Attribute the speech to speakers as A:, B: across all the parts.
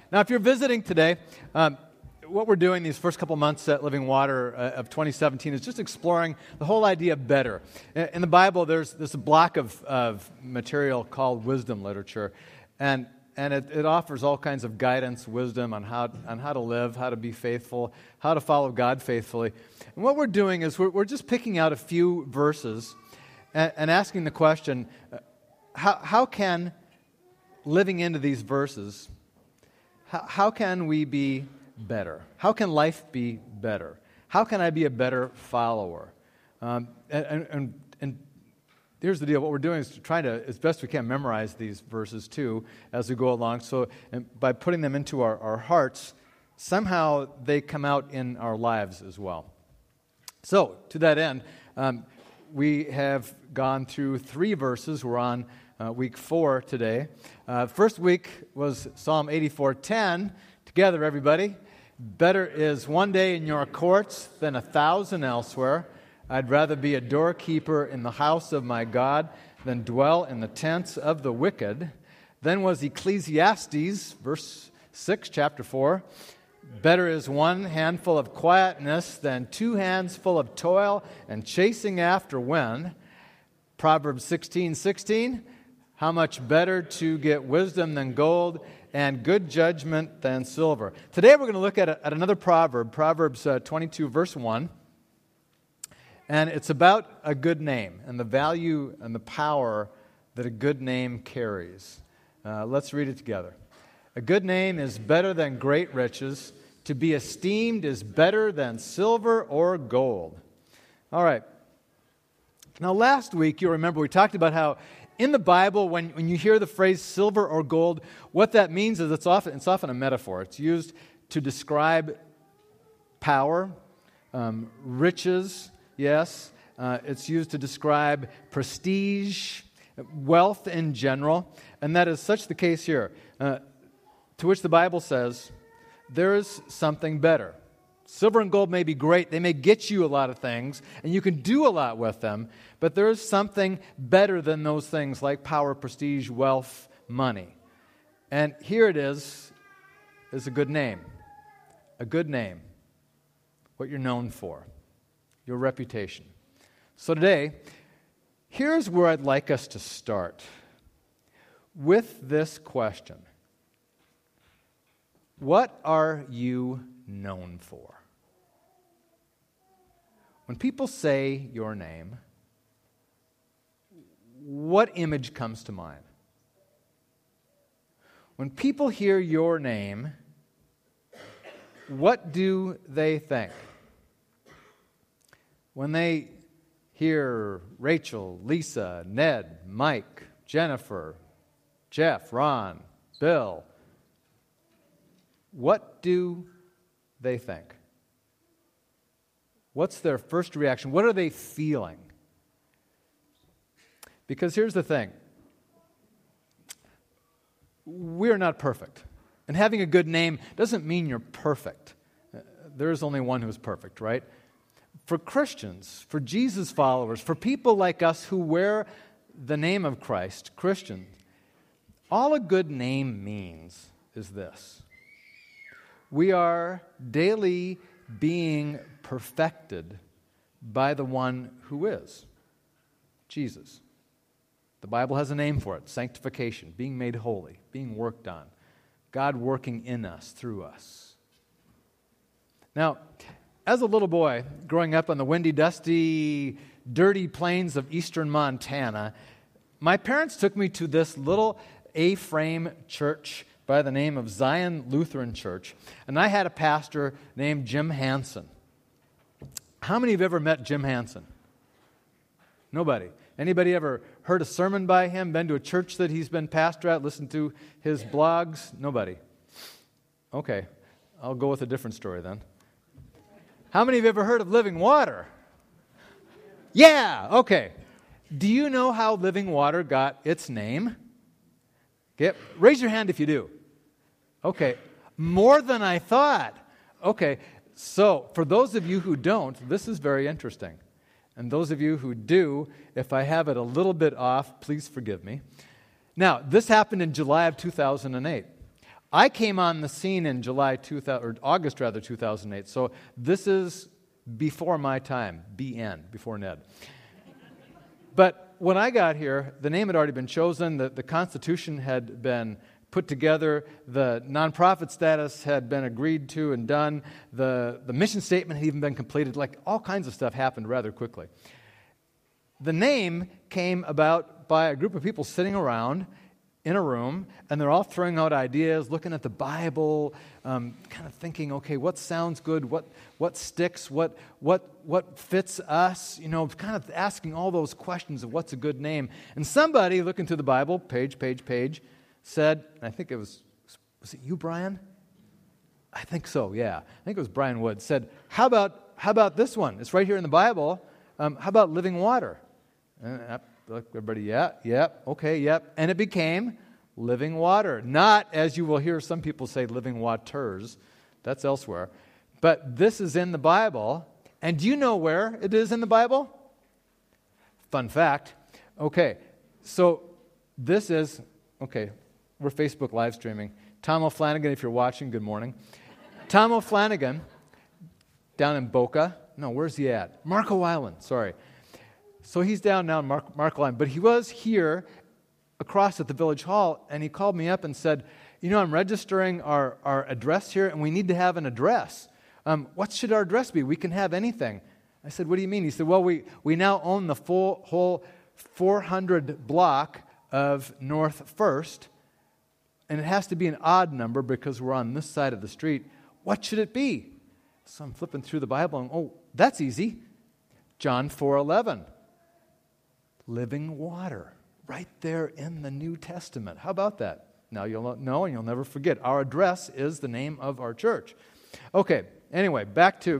A: Now, if you're visiting today, what we're doing these first couple months at Living Water of 2017 is just exploring the whole idea of better. In the Bible, there's a block of material called wisdom literature, and it offers all kinds of guidance, wisdom on how to live, how to be faithful, how to follow God faithfully. And what we're doing is we're just picking out a few verses and asking the question, how can living into these verses, how can we be better? How can life be better? How can I be a better follower? And here's the deal. What we're doing is trying to, as best we can, memorize these verses too as we go along. So by putting them into our hearts, somehow they come out in our lives as well. So to that end, we have gone through 3 verses. We're on week 4 today. First week was Psalm 84:10. Together, everybody. Better is one day in your courts than 1,000 elsewhere. I'd rather be a doorkeeper in the house of my God than dwell in the tents of the wicked. Then was Ecclesiastes, verse 6, chapter 4. Better is one handful of quietness than 2 hands full of toil and chasing after wind. Proverbs 16:16. How much better to get wisdom than gold and good judgment than silver. Today we're going to look at another proverb, Proverbs 22, verse 1. And it's about a good name and the value and the power that a good name carries. Let's read it together. A good name is better than great riches. To be esteemed is better than silver or gold. All right. Now last week, you'll remember, we talked about how in the Bible, when you hear the phrase silver or gold, what that means is it's often a metaphor. It's used to describe power, riches, yes. It's used to describe prestige, wealth in general. And that is such the case here. To which the Bible says, there is something better. Silver and gold may be great. They may get you a lot of things, and you can do a lot with them, but there is something better than those things like power, prestige, wealth, money. And here it is a good name. A good name. What you're known for. Your reputation. So today, here's where I'd like us to start. With this question. What are you known for? When people say your name, what image comes to mind? When people hear your name, what do they think? When they hear Rachel, Lisa, Ned, Mike, Jennifer, Jeff, Ron, Bill, what do they think? What's their first reaction? What are they feeling? Because here's the thing. We're not perfect. And having a good name doesn't mean you're perfect. There is only one who's perfect, right? For Christians, for Jesus followers, for people like us who wear the name of Christ, Christians, all a good name means is this. We are daily being perfected by the one who is Jesus. The Bible has a name for it, sanctification, being made holy, being worked on, God working in us, through us. Now, as a little boy, growing up on the windy, dusty, dirty plains of eastern Montana, my parents took me to this little A-frame church by the name of Zion Lutheran Church, and I had a pastor named Jim Hansen. How many have ever met Jim Hansen? Nobody. Anybody ever heard a sermon by him, been to a church that he's been pastor at, listened to his blogs? Nobody. Okay, I'll go with a different story then. How many have ever heard of Living Water? Yeah, okay. Do you know how Living Water got its name? Okay, raise your hand if you do. Okay, more than I thought. Okay, so for those of you who don't, this is very interesting. And those of you who do, if I have it a little bit off, please forgive me. Now, this happened in July of 2008. I came on the scene in August 2008. So this is before my time, BN, before Ned. But when I got here, the name had already been chosen, the Constitution had been put together, the nonprofit status had been agreed to and done, the mission statement had even been completed, like all kinds of stuff happened rather quickly. The name came about by a group of people sitting around in a room, and they're all throwing out ideas, looking at the Bible, kind of thinking, okay, what sounds good, what sticks, what fits us, kind of asking all those questions of what's a good name. And somebody looking through the Bible, page, said, I think was it you, Brian? I think so, yeah. I think it was Brian Wood, said, how about this one? It's right here in the Bible. How about living water? Everybody, yeah, okay, yep. And it became living water. Not, as you will hear some people say, living waters. That's elsewhere. But this is in the Bible. And do you know where it is in the Bible? Fun fact. Okay, so this is, we're Facebook live streaming. Tom O'Flanagan, if you're watching, good morning. Tom O'Flanagan, down in Boca. No, where's he at? Marco Island, sorry. So he's down now in Marco Island, but he was here across at the Village Hall, and he called me up and said, I'm registering our address here, and we need to have an address. What should our address be? We can have anything. I said, what do you mean? He said, well, we now own the whole 400 block of North First, and it has to be an odd number because we're on this side of the street. What should it be? So I'm flipping through the Bible, and that's easy. John 4:11. Living water, right there in the New Testament. How about that? Now you'll know and you'll never forget. Our address is the name of our church. Okay, anyway, back to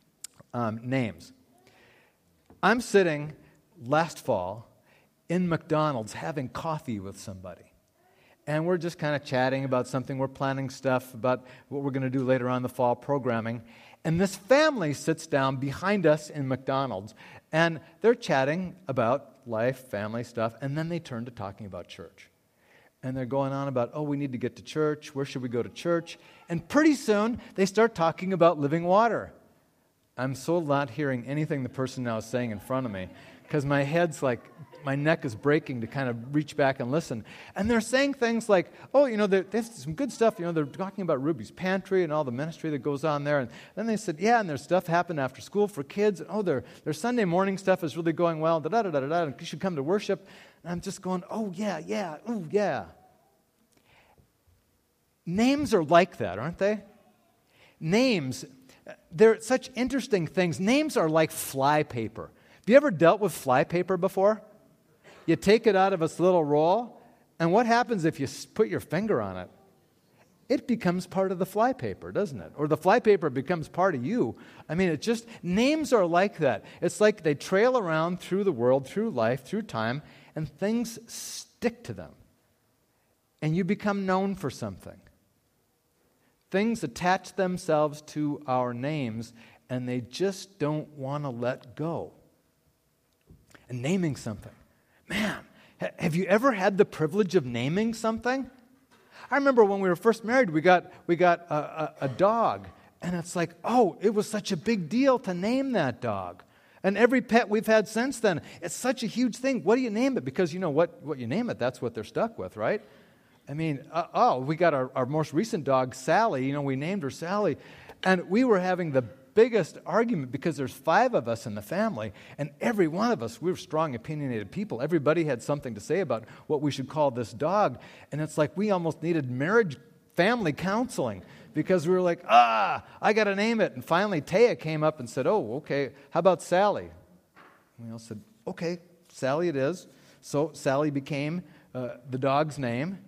A: names. I'm sitting last fall in McDonald's having coffee with somebody. And we're just kind of chatting about something. We're planning stuff about what we're going to do later on in the fall, programming. And this family sits down behind us in McDonald's, and they're chatting about life, family stuff, and then they turn to talking about church. And they're going on about, we need to get to church. Where should we go to church? And pretty soon, they start talking about living water. I'm so not hearing anything the person now is saying in front of me, because my head's like, my neck is breaking to kind of reach back and listen. And they're saying things like, there's some good stuff. They're talking about Ruby's Pantry and all the ministry that goes on there. And then they said, and there's stuff happening after school for kids. Their Sunday morning stuff is really going well. And you should come to worship. And I'm just going, yeah. Names are like that, aren't they? Names, they're such interesting things. Names are like fly paper. Have you ever dealt with fly paper before? You take it out of its little roll, and what happens if you put your finger on it? It becomes part of the fly paper, doesn't it? Or the fly paper becomes part of you. I mean, names are like that. It's like they trail around through the world, through life, through time, and things stick to them. And you become known for something. Things attach themselves to our names, and they just don't want to let go. And naming something. Man, have you ever had the privilege of naming something? I remember when we were first married, we got a dog. And it's like, it was such a big deal to name that dog. And every pet we've had since then, it's such a huge thing. What do you name it? Because what you name it, that's what they're stuck with, right? I mean, we got our most recent dog, Sally. We named her Sally. And we were having the biggest argument because there's 5 of us in the family, and every one of us, we were strong, opinionated people. Everybody had something to say about what we should call this dog. And it's like we almost needed marriage family counseling because we were like, I got to name it. And finally, Taya came up and said, okay, how about Sally? And we all said, okay, Sally it is. So Sally became the dog's name.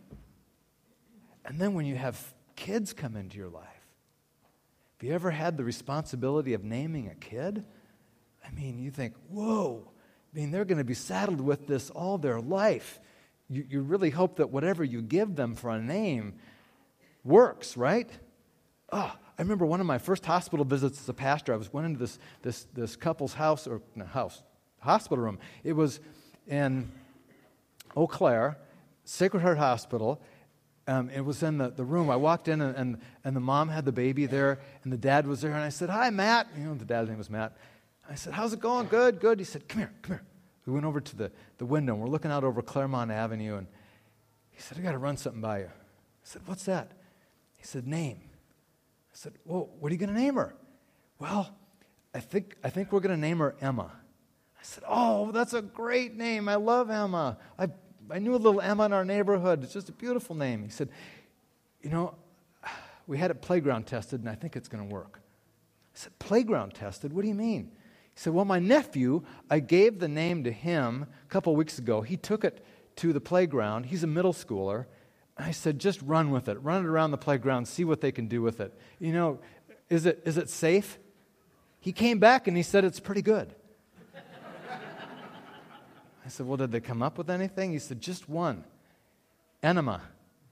A: And then when you have kids come into your life, have you ever had the responsibility of naming a kid? I mean, you think, whoa, they're going to be saddled with this all their life. You really hope that whatever you give them for a name works, right? I remember one of my first hospital visits as a pastor. I went into this couple's hospital room. It was in Eau Claire, Sacred Heart Hospital, it was in the room. I walked in, and the mom had the baby there, and the dad was there. And I said, "Hi, Matt." The dad's name was Matt. I said, "How's it going?" "Good, good." He said, "Come here." We went over to the window, and we're looking out over Claremont Avenue, and he said, "I got to run something by you." I said, "What's that?" He said, "Name." I said, "Well, what are you going to name her?" "Well, I think we're going to name her Emma." I said, "Oh, that's a great name. I love Emma. I knew a little Emma in our neighborhood. It's just a beautiful name." He said, "We had it playground tested, and I think it's going to work." I said, "Playground tested? What do you mean?" He said, "Well, my nephew, I gave the name to him a couple weeks ago. He took it to the playground. He's a middle schooler. I said, just run with it. Run it around the playground, see what they can do with it. Is it safe?" He came back and he said, "It's pretty good." I said, "Well, did they come up with anything?" He said, "Just one. Enema."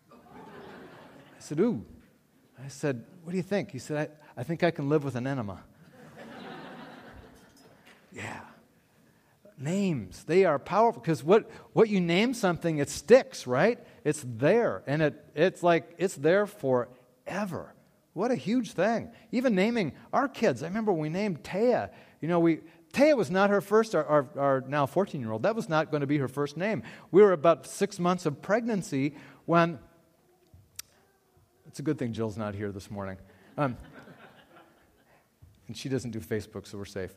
A: I said, "Ooh." I said, "What do you think?" He said, I think I can live with an enema." Yeah. Names, they are powerful, because what you name something, it sticks, right? It's there, and it's like it's there forever. What a huge thing. Even naming our kids. I remember when we named Taya. Taya was not her first, our now 14-year-old. That was not going to be her first name. We were about 6 months of pregnancy when, it's a good thing Jill's not here this morning. And she doesn't do Facebook, so we're safe.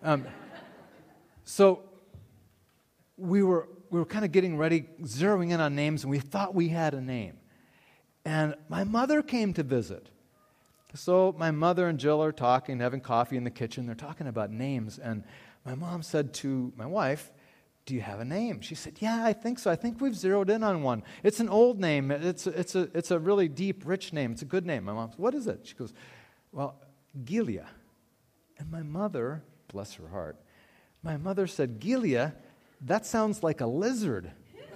A: So we were kind of getting ready, zeroing in on names, and we thought we had a name. And my mother came to visit. So my mother and Jill are talking, having coffee in the kitchen. They're talking about names. And my mom said to my wife, "Do you have a name?" She said, "Yeah, I think so. I think we've zeroed in on one. It's an old name. It's a really deep, rich name. It's a good name." My mom said, "What is it?" She goes, "Well, Gilia." And my mother, bless her heart, my mother said, "Gilia, that sounds like a lizard."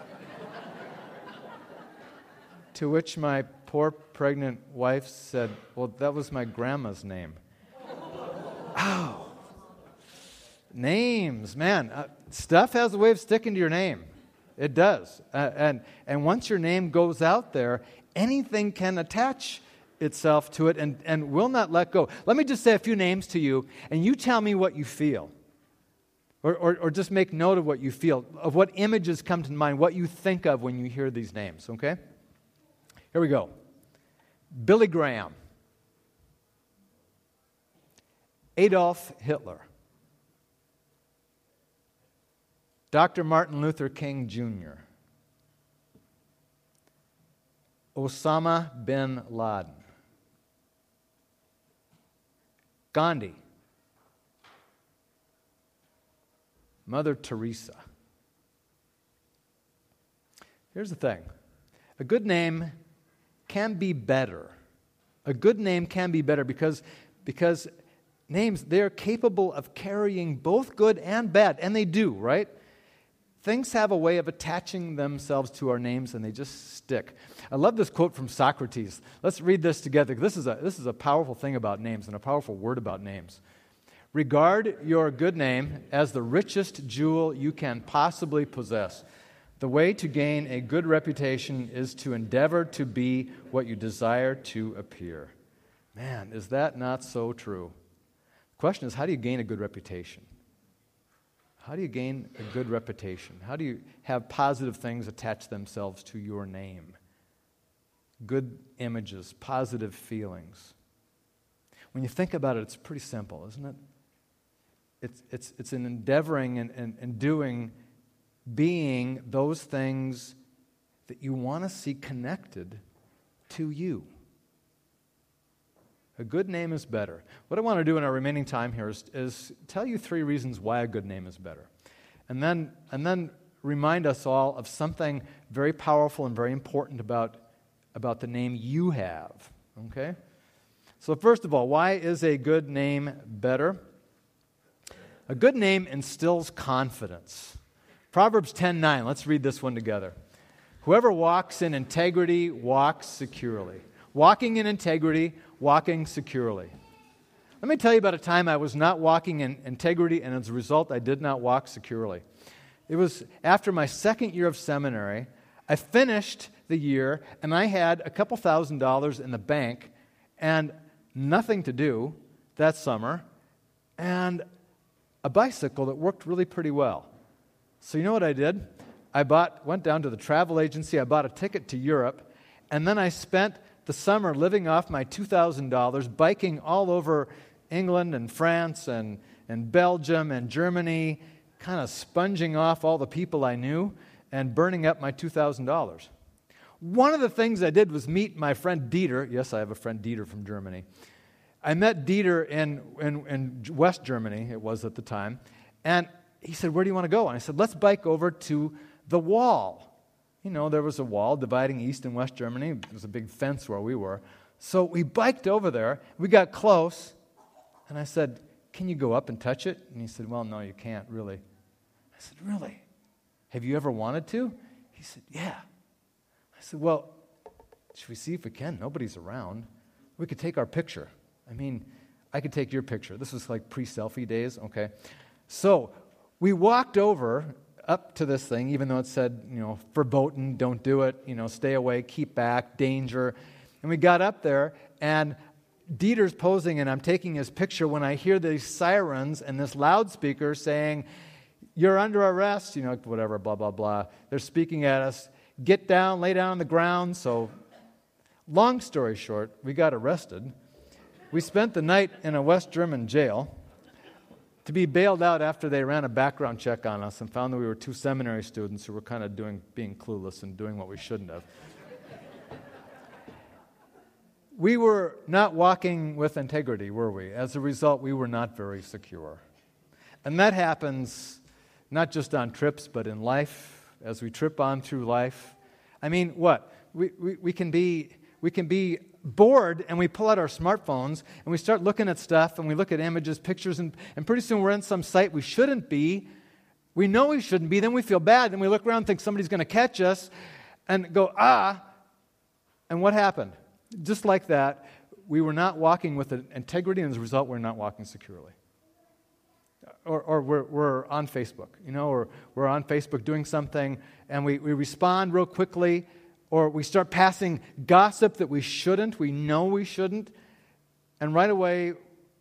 A: To which my poor pregnant wife said, "Well, that was my grandma's name." Ow. Names, man. Stuff has a way of sticking to your name. It does. And once your name goes out there, anything can attach itself to it and will not let go. Let me just say a few names to you, and you tell me what you feel. Or just make note of what you feel, of what images come to mind, what you think of when you hear these names, okay? Here we go. Billy Graham. Adolf Hitler. Dr. Martin Luther King Jr. Osama bin Laden. Gandhi. Mother Teresa. Here's the thing. A good name can be better. A good name can be better because names, they're capable of carrying both good and bad, and they do, right? Things have a way of attaching themselves to our names, and they just stick. I love this quote from Socrates. Let's read this together. This is a powerful thing about names and a powerful word about names. "Regard your good name as the richest jewel you can possibly possess. The way to gain a good reputation is to endeavor to be what you desire to appear." Man, is that not so true? The question is, how do you gain a good reputation? How do you gain a good reputation? How do you have positive things attach themselves to your name? Good images, positive feelings. When you think about it, it's pretty simple, isn't it? It's an endeavoring and doing, being those things that you want to see connected to you. A good name is better. What I want to do in our remaining time here is tell you 3 reasons why a good name is better. And then remind us all of something very powerful and very important about the name you have. Okay? So first of all, why is a good name better? A good name instills confidence. Proverbs 10:9. Let's read this one together. "Whoever walks in integrity walks securely." Walking in integrity, walking securely. Let me tell you about a time I was not walking in integrity, and as a result, I did not walk securely. It was after my second year of seminary. I finished the year, and I had a couple $1,000s in the bank and nothing to do that summer, and a bicycle that worked really pretty well. So you know what I did? I went down to the travel agency, I bought a ticket to Europe, and then I spent the summer living off my $2,000, biking all over England and France and Belgium and Germany, kind of sponging off all the people I knew and burning up my $2,000. One of the things I did was meet my friend Dieter. Yes, I have a friend Dieter from Germany. I met Dieter in West Germany, it was at the time, and he said, "Where do you want to go?" And I said, "Let's bike over to the wall." You know, there was a wall dividing East and West Germany. There was a big fence where we were. So we biked over there. We got close, and I said, "Can you go up and touch it?" And he said, "Well, no, you can't, really." I said, "Really? Have you ever wanted to?" He said, "Yeah." I said, "Well, should we see if we can? Nobody's around. We could take our picture. I mean, I could take your picture." This was like pre-selfie days, okay? So we walked over up to this thing, even though it said, verboten, don't do it, stay away, keep back, danger. And we got up there, and Dieter's posing, and I'm taking his picture when I hear these sirens and this loudspeaker saying, "You're under arrest," whatever, blah, blah, blah. They're speaking at us. "Get down, lay down on the ground." So, long story short, we got arrested. We spent the night in a West German jail to be bailed out after they ran a background check on us and found that we were two seminary students who were kind of being clueless and doing what we shouldn't have. We were not walking with integrity, were we? As a result, we were not very secure. And that happens not just on trips, but in life, as we trip on through life. I mean, what? We can be bored, and we pull out our smartphones, and we start looking at stuff, and we look at images, pictures, and pretty soon we're in some site we shouldn't be. We know we shouldn't be. Then we feel bad. Then we look around and think somebody's going to catch us and go, and what happened? Just like that, we were not walking with integrity, and as a result, we're not walking securely. Or we're on Facebook, or we're on Facebook doing something, and we respond real quickly, or we start passing gossip that we shouldn't, we know we shouldn't, and right away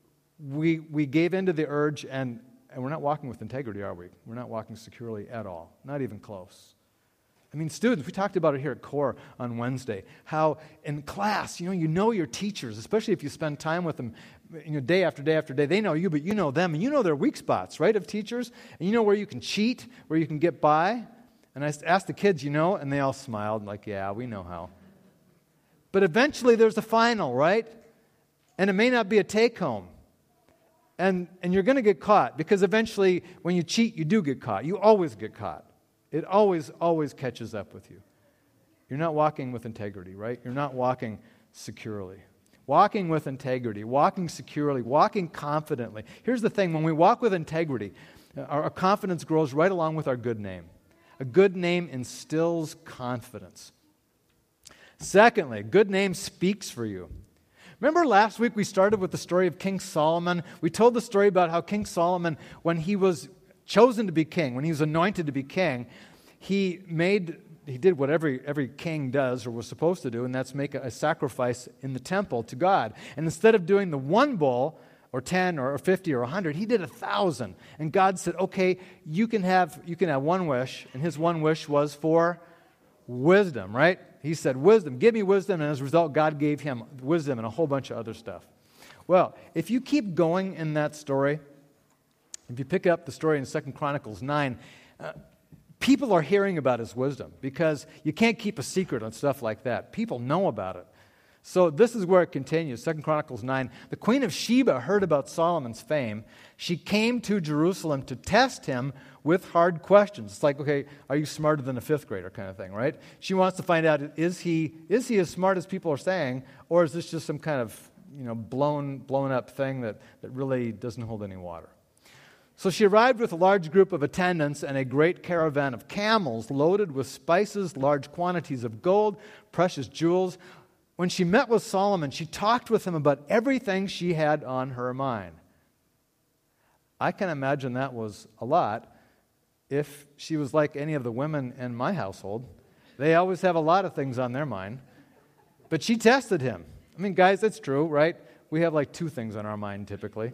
A: we gave in to the urge, and we're not walking with integrity, are we? We're not walking securely at all, not even close. I mean, students, we talked about it here at CORE on Wednesday, how in class, you know your teachers, especially if you spend time with them, day after day after day. They know you, but you know them, and you know their weak spots, right, of teachers, and you know where you can cheat, where you can get by. And I asked the kids, and they all smiled, like, yeah, we know how. But eventually there's a final, right? And it may not be a take-home. And you're going to get caught, because eventually when you cheat, you do get caught. You always get caught. It always, always catches up with you. You're not walking with integrity, right? You're not walking securely. Walking with integrity, walking securely, walking confidently. Here's the thing. When we walk with integrity, our confidence grows right along with our good name. A good name instills confidence. Secondly, a good name speaks for you. Remember last week we started with the story of King Solomon? We told the story about how King Solomon, when he was chosen to be king, when he was anointed to be king, he did what every king does or was supposed to do, and that's make a sacrifice in the temple to God. And instead of doing the one bull, or 10, or 50, or 100, he did 1,000. And God said, okay, you can have one wish, and his one wish was for wisdom, right? He said, wisdom, give me wisdom, and as a result, God gave him wisdom and a whole bunch of other stuff. Well, if you keep going in that story, if you pick up the story in 2 Chronicles 9, people are hearing about his wisdom, because you can't keep a secret on stuff like that. People know about it. So this is where it continues, 2 Chronicles 9. The Queen of Sheba heard about Solomon's fame. She came to Jerusalem to test him with hard questions. It's like, okay, are you smarter than a fifth grader kind of thing, right? She wants to find out, is he as smart as people are saying, or is this just some kind of blown up thing that really doesn't hold any water? So she arrived with a large group of attendants and a great caravan of camels loaded with spices, large quantities of gold, precious jewels. When she met with Solomon, she talked with him about everything she had on her mind. I can imagine that was a lot if she was like any of the women in my household, They always have a lot of things on their mind. But she tested him. I mean, guys, that's true, right? We have like 2 things on our mind typically,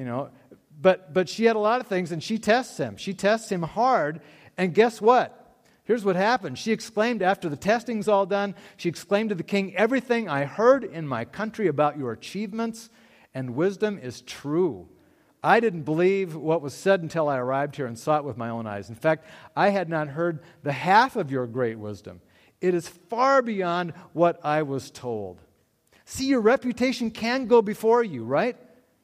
A: But she had a lot of things, and she tests him. She tests him hard, and guess what? Here's what happened. She exclaimed after the testing's all done, she exclaimed to the king, "Everything I heard in my country about your achievements and wisdom is true. I didn't believe what was said until I arrived here and saw it with my own eyes. In fact, I had not heard the half of your great wisdom. It is far beyond what I was told." See, your reputation can go before you, right?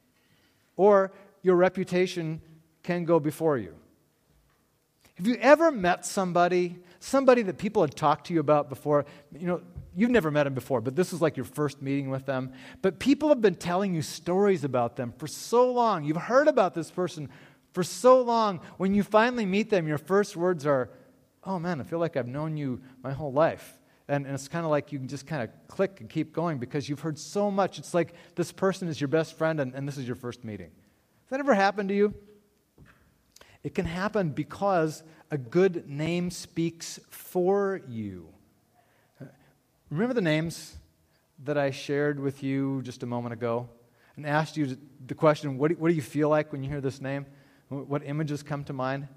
A: Or your reputation can go before you. Have you ever met somebody that people had talked to you about before? You've never met them before, but this is like your first meeting with them. But people have been telling you stories about them for so long. You've heard about this person for so long. When you finally meet them, your first words are, "Oh man, I feel like I've known you my whole life." And it's kind of like you can just kind of click and keep going because you've heard so much. It's like this person is your best friend and this is your first meeting. Has that ever happened to you? It can happen because a good name speaks for you. Remember the names that I shared with you just a moment ago and asked you the question, what do you feel like when you hear this name? What images come to mind?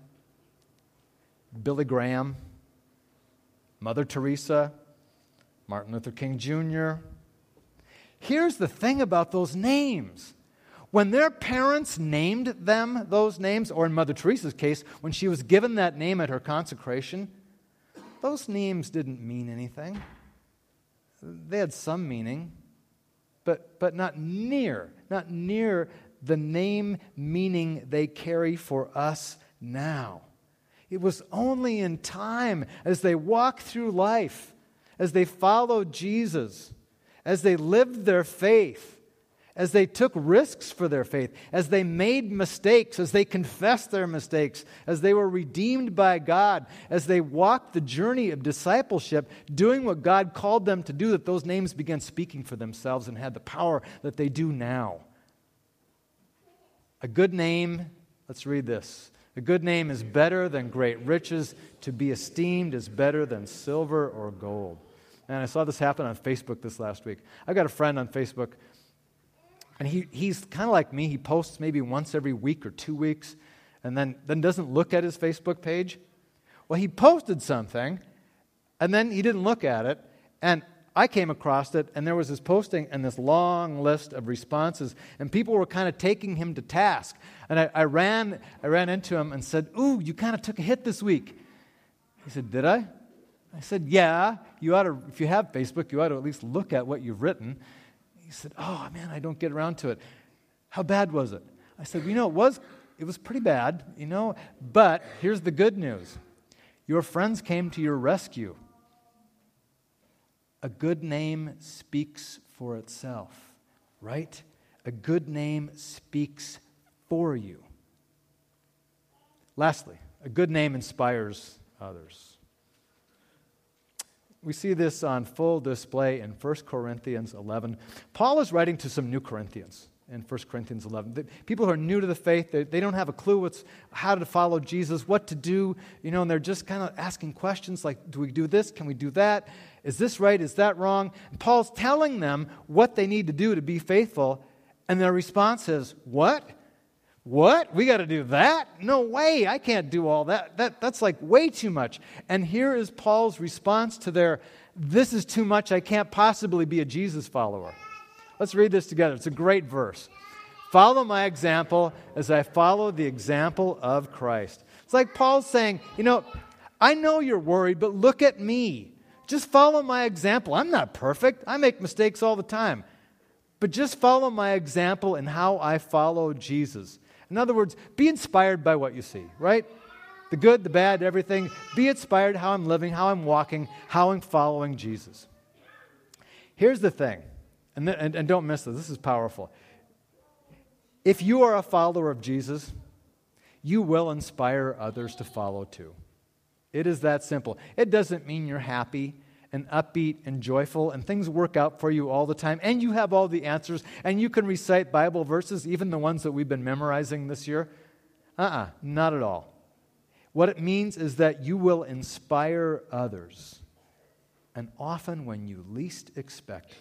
A: Billy Graham, Mother Teresa, Martin Luther King Jr. Here's the thing about those names. When their parents named them those names, or in Mother Teresa's case, when she was given that name at her consecration, those names didn't mean anything. They had some meaning, but not near the name meaning they carry for us now. It was only in time, as they walked through life, as they followed Jesus, as they lived their faith, as they took risks for their faith, as they made mistakes, as they confessed their mistakes, as they were redeemed by God, as they walked the journey of discipleship, doing what God called them to do, that those names began speaking for themselves and had the power that they do now. A good name, let's read this. A good name is better than great riches. To be esteemed is better than silver or gold. And I saw this happen on Facebook this last week. I've got a friend on Facebook, and he's kind of like me. He posts maybe once every week or 2 weeks, and then doesn't look at his Facebook page. Well, he posted something, and then he didn't look at it, and I came across it, and there was this posting and this long list of responses, and people were kind of taking him to task. And I ran into him and said, "Ooh, you kind of took a hit this week." He said, "Did I?" I said, "Yeah, you ought to. If you have Facebook, you ought to at least look at what you've written." He said, "Oh man, I don't get around to it. How bad was it?" I said, "It was pretty bad, But here's the good news: your friends came to your rescue. A good name speaks for itself, right? A good name speaks for you. Lastly, a good name inspires others. We see this on full display in 1 Corinthians 11. Paul is writing to some new Corinthians in 1 Corinthians 11. People who are new to the faith, they don't have a clue how to follow Jesus, what to do, and they're just kind of asking questions like, do we do this? Can we do that? Is this right? Is that wrong? And Paul's telling them what they need to do to be faithful, and their response is, what? What? We got to do that? No way, I can't do all that. That's like way too much. And here is Paul's response to their, this is too much, I can't possibly be a Jesus follower. Let's read this together. It's a great verse. Follow my example as I follow the example of Christ. It's like Paul's saying, I know you're worried, but look at me. Just follow my example. I'm not perfect. I make mistakes all the time. But just follow my example in how I follow Jesus. In other words, be inspired by what you see, right? The good, the bad, everything. Be inspired how I'm living, how I'm walking, how I'm following Jesus. Here's the thing, and don't miss this. This is powerful. If you are a follower of Jesus, you will inspire others to follow too. It is that simple. It doesn't mean you're happy and upbeat and joyful and things work out for you all the time and you have all the answers and you can recite Bible verses, even the ones that we've been memorizing this year. Not at all. What it means is that you will inspire others. and often when you least expect it.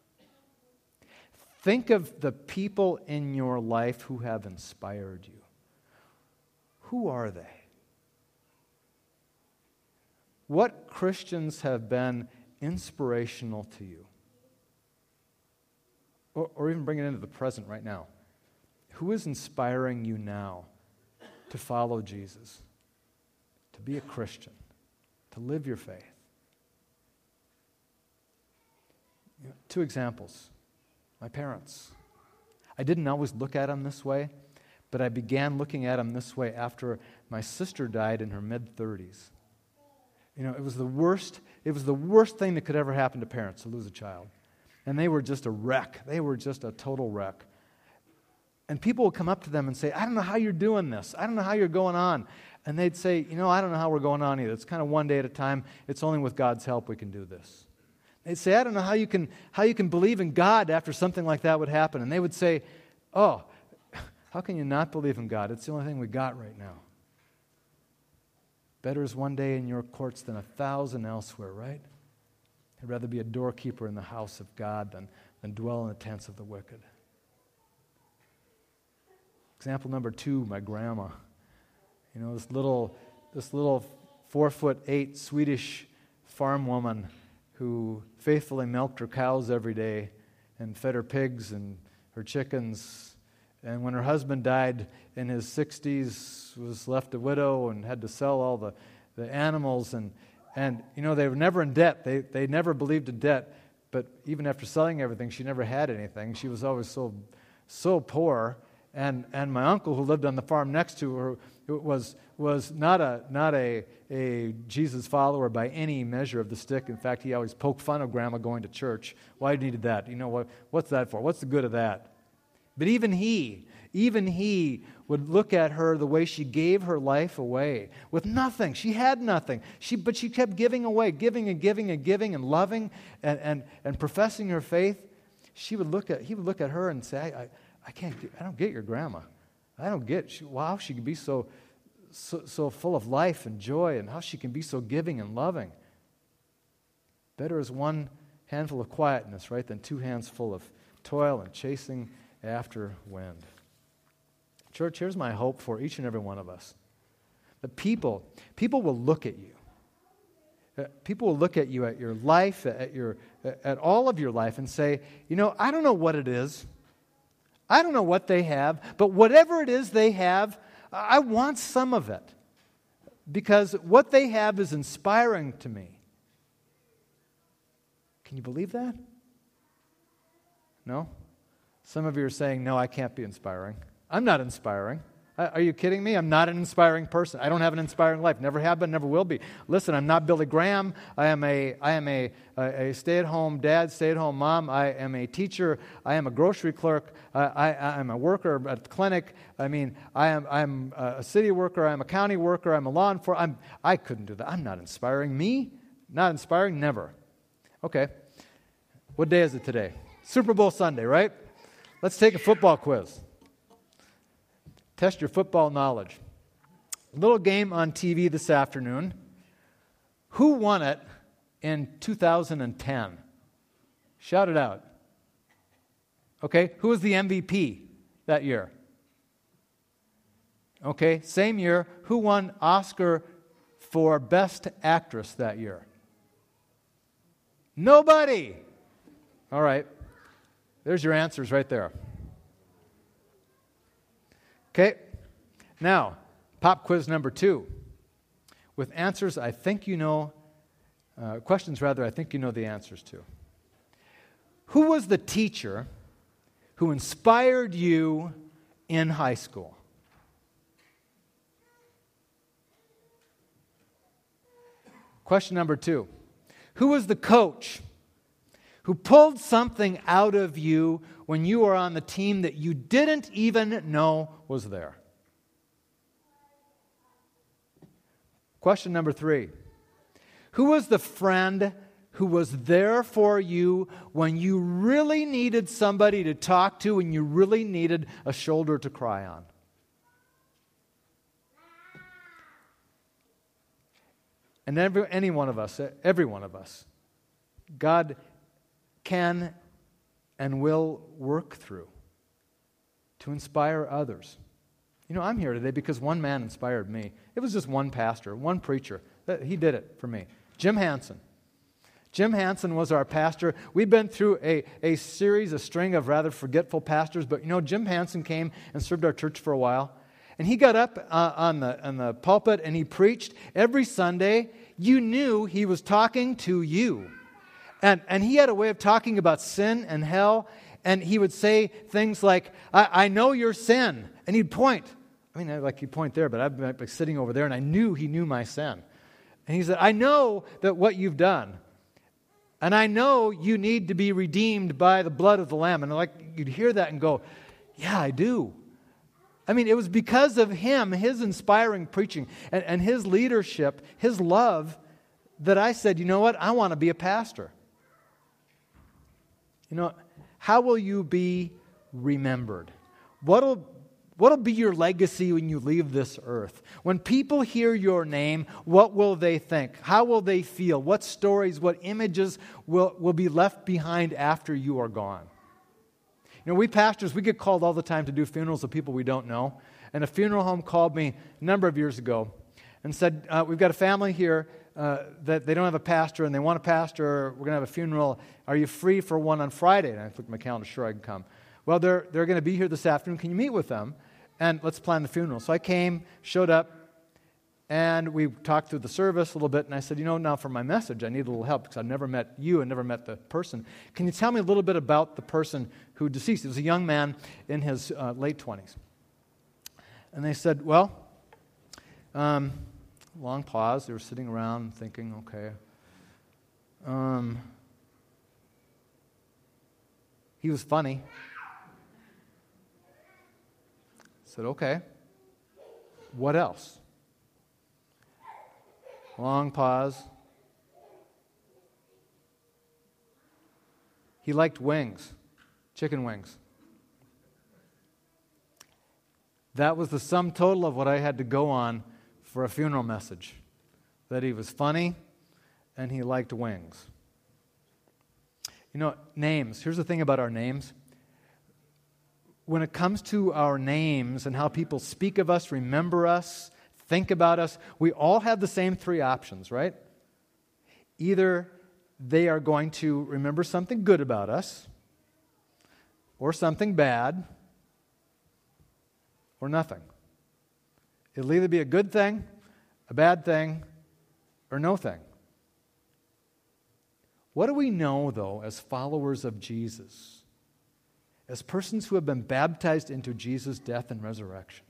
A: Think of the people in your life who have inspired you. Who are they? What Christians have been inspirational to you? Or even bring it into the present right now. Who is inspiring you now to follow Jesus, to be a Christian, to live your faith? Two examples. My parents. I didn't always look at them this way, but I began looking at them this way after my sister died in her mid-30s. It was the worst thing that could ever happen to parents, to lose a child. And they were just a wreck. They were just a total wreck. And people would come up to them and say, I don't know how you're doing this. I don't know how you're going on. And they'd say, I don't know how we're going on either. It's kind of one day at a time. It's only with God's help we can do this. They'd say, I don't know how you can believe in God after something like that would happen. And they would say, oh, how can you not believe in God? It's the only thing we got right now. Better is one day in your courts than 1,000 elsewhere, right? I'd rather be a doorkeeper in the house of God than dwell in the tents of the wicked. Example number 2, my grandma. This little 4'8" Swedish farm woman who faithfully milked her cows every day and fed her pigs and her chickens. And when her husband died in his 60s, was left a widow and had to sell all the animals. And they were never in debt. They never believed in debt. But even after selling everything, she never had anything. She was always so poor. And my uncle, who lived on the farm next to her, was not a Jesus follower by any measure of the stick. In fact, he always poked fun of Grandma going to church. Why needed that? What's that for? What's the good of that? But even he would look at her the way she gave her life away with nothing. She had nothing. But she kept giving away, giving and giving and giving and loving and professing her faith. He would look at her and say, I don't get your grandma. I don't get how she can be so full of life and joy, and how she can be so giving and loving. Better is one handful of quietness, right, than 2 hands full of toil and chasing after wind. Church, here's my hope for each and every one of us. That people will look at you. People will look at you, at your life, at all of your life, and say, I don't know what it is. I don't know what they have, but whatever it is they have, I want some of it. Because what they have is inspiring to me. Can you believe that? No? Some of you are saying, no, I can't be inspiring. I'm not inspiring. Are you kidding me? I'm not an inspiring person. I don't have an inspiring life. Never have been, never will be. Listen, I'm not Billy Graham. I am a stay-at-home dad, stay-at-home mom. I am a teacher. I am a grocery clerk. I am a worker at the clinic. I'm a city worker. I'm a county worker. I'm a law enforcement. I couldn't do that. I'm not inspiring. Me? Not inspiring? Never. Okay. What day is it today? Super Bowl Sunday, right? Let's take a football quiz. Test your football knowledge. A little game on TV this afternoon. Who won it in 2010? Shout it out. Okay, who was the MVP that year? Okay, same year. Who won Oscar for Best Actress that year? Nobody. All right, there's your answers right there. Okay, now, pop quiz number 2. With answers I think you know, questions rather I think you know the answers to. Who was the teacher who inspired you in high school? Question number 2. Who was the coach who pulled something out of you when you were on the team that you didn't even know was there? Question number 3. Who was the friend who was there for you when you really needed somebody to talk to and you really needed a shoulder to cry on? And every one of us, God can and will work through to inspire others. You know, I'm here today because one man inspired me. It was just one pastor, one preacher. He did it for me. Jim Hansen. Jim Hansen was our pastor. We've been through a string of rather forgetful pastors, but you know, Jim Hansen came and served our church for a while. And he got up on the pulpit and he preached every Sunday. You knew he was talking to you. And he had a way of talking about sin and hell. And he would say things like, I know your sin. And he'd point. I mean, like he'd point there, but I'd be like sitting over there and I knew he knew my sin. And he said, I know that what you've done. And I know you need to be redeemed by the blood of the Lamb. And like you'd hear that and go, yeah, I do. I mean, it was because of him, his inspiring preaching, and his leadership, his love, that I said, you know what? I want to be a pastor. You know, how will you be remembered? What'll be your legacy when you leave this earth? When people hear your name, what will they think? How will they feel? What stories, what images will be left behind after you are gone? You know, we pastors, we get called all the time to do funerals of people we don't know. And a funeral home called me a number of years ago and said, we've got a family here that they don't have a pastor and they want a pastor. We're going to have a funeral. Are you free for one on Friday? And I looked at my calendar, sure I can come. Well, they're going to be here this afternoon. Can you meet with them? And let's plan the funeral. So I came, showed up, and we talked through the service a little bit, and I said, you know, now for my message, I need a little help because I've never met you and never met the person. Can you tell me a little bit about the person who deceased? It was a young man in his late 20s. And they said, well, long pause. They were sitting around thinking, okay. He was funny. I said, okay. What else? Long pause. He liked wings, chicken wings. That was the sum total of what I had to go on for a funeral message. That he was funny and he liked wings. You know, names. Here's the thing about our names. When it comes to our names and how people speak of us, remember us, think about us, we all have the same three options, right? Either they are going to remember something good about us, or something bad, or nothing. It'll either be a good thing, a bad thing, or no thing. What do we know, though, as followers of Jesus, as persons who have been baptized into Jesus' death and resurrection?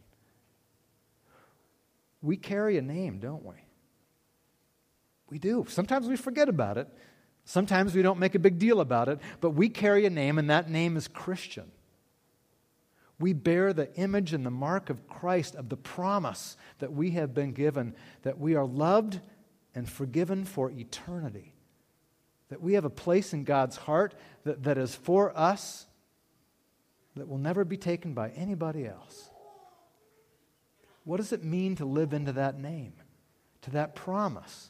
A: We carry a name, don't we? We do. Sometimes we forget about it. Sometimes we don't make a big deal about it, but we carry a name, and that name is Christian. We bear the image and the mark of Christ, of the promise that we have been given, that we are loved and forgiven for eternity, that we have a place in God's heart that is for us, that will never be taken by anybody else. What does it mean to live into that name, to that promise?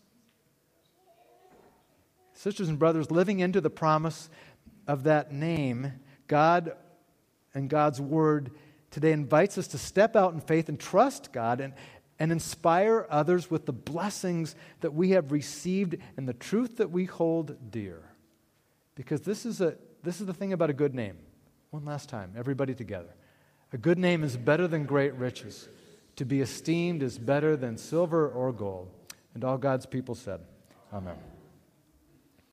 A: Sisters and brothers, living into the promise of that name, God and God's Word today invites us to step out in faith and trust God and inspire others with the blessings that we have received and the truth that we hold dear. Because this is the thing about a good name. One last time, everybody together. A good name is better than great riches. To be esteemed is better than silver or gold. And all God's people said, Amen.